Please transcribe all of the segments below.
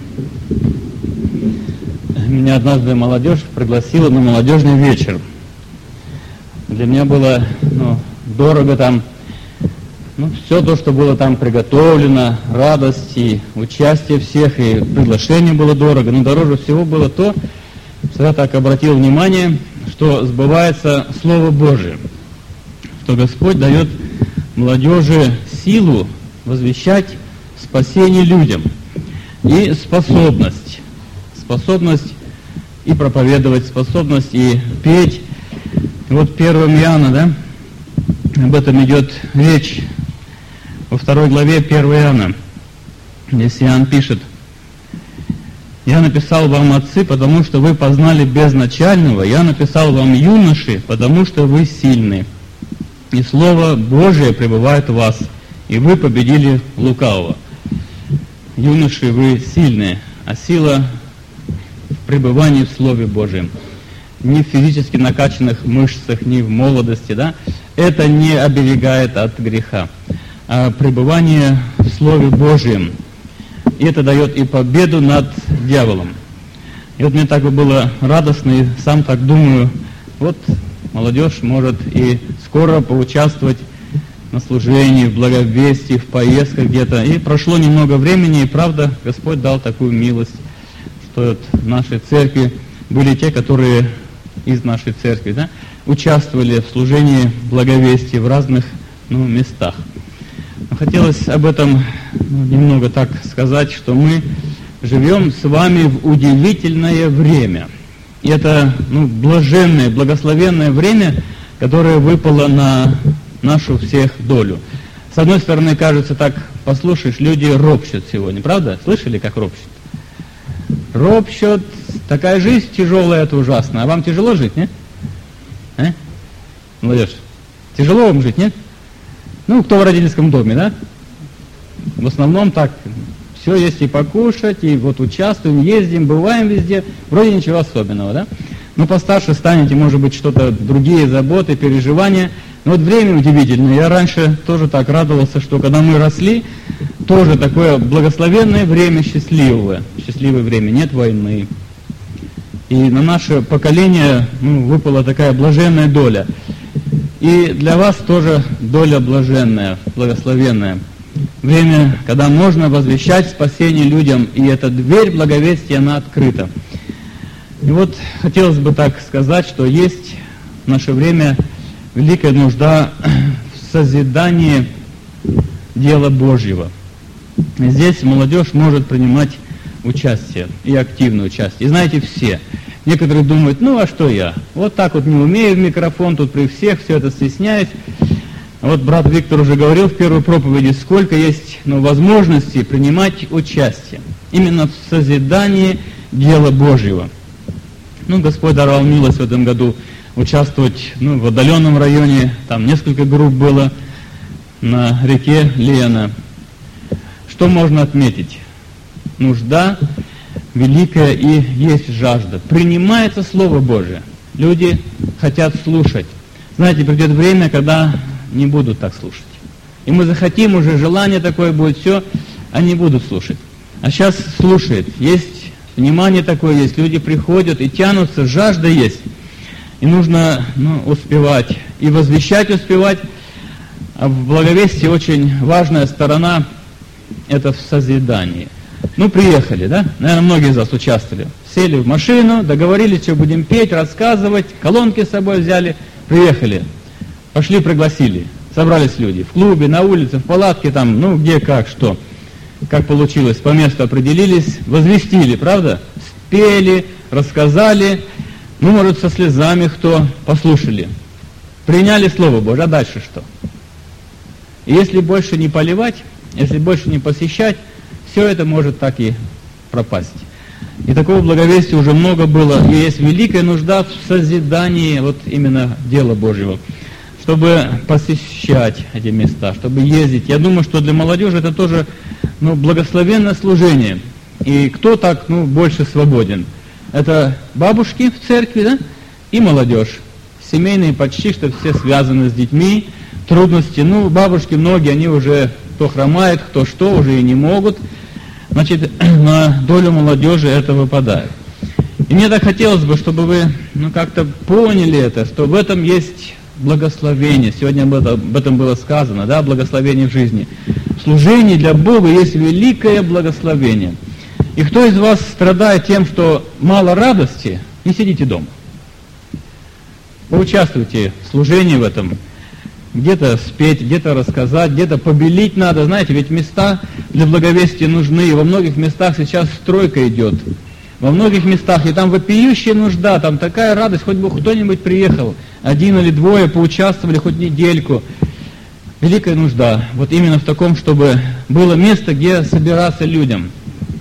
Меня однажды молодежь пригласила на молодежный вечер. Для меня было дорого там, все то, что было там приготовлено, радость и участие всех, и приглашение было дорого. Но дороже всего было то, что я так обратил внимание, что сбывается Слово Божие, что Господь дает молодежи силу возвещать спасение людям и способность и проповедовать, способность и петь. Вот 1 Иоанна, да, об этом идет речь во 2 главе 1 Иоанна. Здесь Иоанн пишет: «Я написал вам, отцы, потому что вы познали безначального, я написал вам, юноши, потому что вы сильны, и Слово Божие пребывает в вас, и вы победили лукавого». Юноши, вы сильные, а сила в пребывании в Слове Божьем. Не в физически накачанных мышцах, не в молодости, да? Это не оберегает от греха, а пребывание в Слове Божьем. И это дает и победу над дьяволом. И вот мне так бы было радостно, и сам так думаю, вот молодежь может и скоро поучаствовать на служении, в благовестии, в поездках где-то. И прошло немного времени, и правда, Господь дал такую милость, что вот в нашей церкви были те, которые из нашей церкви, да, участвовали в служении благовестия в разных местах. Но хотелось об этом немного так сказать, что мы живем с вами в удивительное время. И это блаженное, благословенное время, которое выпало на нашу всех долю. С одной стороны, кажется, так послушаешь, люди ропщут сегодня, правда? Слышали, как ропщут? Ропщут, такая жизнь тяжелая, это ужасно. А вам тяжело жить, нет? Молодежь, тяжело вам жить, нет? Кто в родительском доме, да? В основном так, все есть и покушать, и вот участвуем, ездим, бываем везде, вроде ничего особенного, да? Постарше станете, может быть, что-то, другие заботы, переживания. Но вот время удивительное. Я раньше тоже так радовался, что когда мы росли, тоже такое благословенное время, счастливое время, нет войны. И на наше поколение выпала такая блаженная доля. И для вас тоже доля блаженная, благословенная. Время, когда можно возвещать спасение людям, и эта дверь благовестия, она открыта. И вот хотелось бы так сказать, что есть в наше время великая нужда в созидании дела Божьего. И здесь молодежь может принимать участие, и активное участие. И знаете, все. Некоторые думают, а что я? Вот так вот не умею в микрофон, тут при всех все это стесняюсь. Вот брат Виктор уже говорил в первой проповеди, сколько есть возможностей принимать участие именно в созидании дела Божьего. Господь даровал милость в этом году участвовать в отдаленном районе, там несколько групп было на реке Лена. Что можно отметить? Нужда великая и есть жажда. Принимается Слово Божие. Люди хотят слушать. Знаете, придет время, когда не будут так слушать. И мы захотим, уже желание такое будет, все, они будут слушать. А сейчас слушают. Есть внимание такое, есть. Люди приходят и тянутся, жажда есть. И нужно успевать. И возвещать успевать. А в благовестии очень важная сторона – это в созидании. Приехали, да? Наверное, многие из вас участвовали. Сели в машину, договорились, что будем петь, рассказывать, колонки с собой взяли, приехали. Пошли, пригласили. Собрались люди в клубе, на улице, в палатке, там, где, как, что. Как получилось, по месту определились, возвестили, правда? Спели, рассказали, может, со слезами кто, послушали. Приняли Слово Божие, а дальше что? И если больше не поливать, если больше не посещать, все это может так и пропасть. И такого благовестия уже много было, и есть великая нужда в созидании вот именно дела Божьего, чтобы посещать эти места, чтобы ездить. Я думаю, что для молодежи это тоже благословенное служение. И кто так больше свободен? Это бабушки в церкви, да? И молодежь. Семейные почти что все связаны с детьми. Трудности, бабушки многие, они уже кто хромает, кто что, уже и не могут. значит, на долю молодежи это выпадает. И мне так хотелось бы, чтобы вы как-то поняли это, что в этом есть благословение. Сегодня об этом было сказано, да, благословение в жизни. Служение для Бога есть великое благословение. И кто из вас страдает тем, что мало радости, не сидите дома. Поучаствуйте в служении в этом. Где-то спеть, где-то рассказать, где-то побелить надо. Знаете, ведь места для благовестия нужны. И во многих местах сейчас стройка идет. Во многих местах, и там вопиющая нужда, там такая радость, хоть бы кто-нибудь приехал, один или двое поучаствовали хоть недельку. Великая нужда, вот именно в таком, чтобы было место, где собираться людям.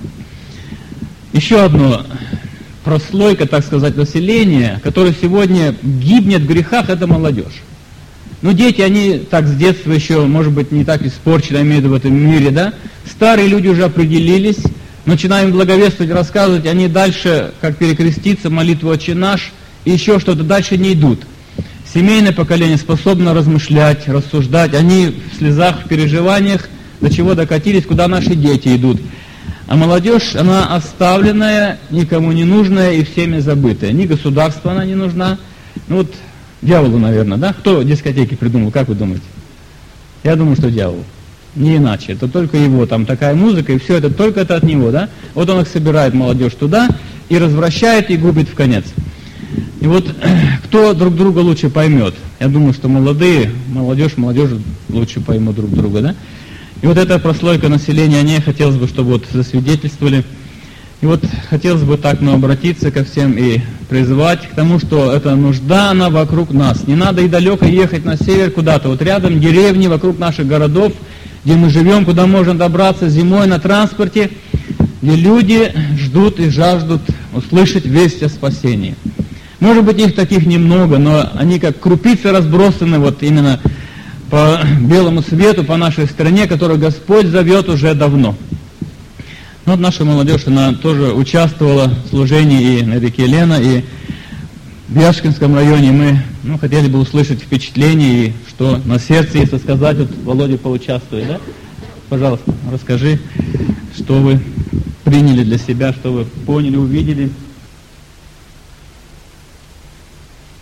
Еще одно прослойка, так сказать, населения, которое сегодня гибнет в грехах, это молодежь. Дети, они так с детства еще, может быть, не так испорчены, имеют в этом мире, да? Старые люди уже определились, начинаем благовествовать, рассказывать, они дальше, как перекреститься, молитву «Отче наш», и еще что-то, дальше не идут. Семейное поколение способно размышлять, рассуждать, они в слезах, в переживаниях, до чего докатились, куда наши дети идут. А молодежь, она оставленная, никому не нужная и всеми забытая. Ни государству она не нужна. Дьяволу, наверное, да? Кто дискотеки придумал, как вы думаете? Я думаю, что дьявол. Не иначе. Это только его, там такая музыка, и все это, только это от него, да? Вот он их собирает, молодежь, туда, и развращает, и губит в конец. И кто друг друга лучше поймет? Я думаю, что молодежь лучше поймут друг друга, да? И эта прослойка населения, о ней хотелось бы, чтобы засвидетельствовали. И хотелось бы так, обратиться ко всем и призывать к тому, что эта нужда, она вокруг нас. Не надо и далеко ехать на север куда-то. Рядом деревни, вокруг наших городов, где мы живем, куда можно добраться зимой на транспорте, где люди ждут и жаждут услышать весть о спасении. Может быть, их таких немного, но они как крупицы разбросаны именно по белому свету, по нашей стране, которую Господь зовет уже давно. Наша молодежь, она тоже участвовала в служении и на реке Лена, и в Яшкинском районе. Мы хотели бы услышать впечатление, и что на сердце, если сказать, Володя поучаствует, да? Пожалуйста, расскажи, что вы приняли для себя, что вы поняли, увидели.